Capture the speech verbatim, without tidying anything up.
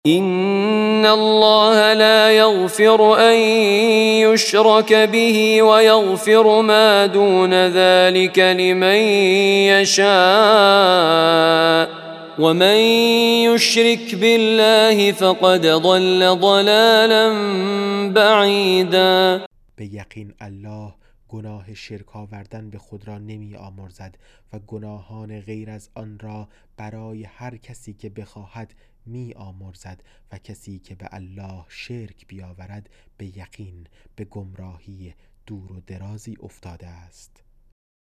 إن الله لا يغفر أن يشرك به ويغفر ما دون ذلك لمن يشاء ومن يشرك بالله فقد ضل ضلالا بعیدا. به یقین الله گناه شرک آوردن به خود را نمی آمرزد و گناهان غیر از آن را برای هر کسی که بخواهد می آمرزد و کسی که به الله شرک بیاورد به یقین به گمراهی دور و درازی افتاده است.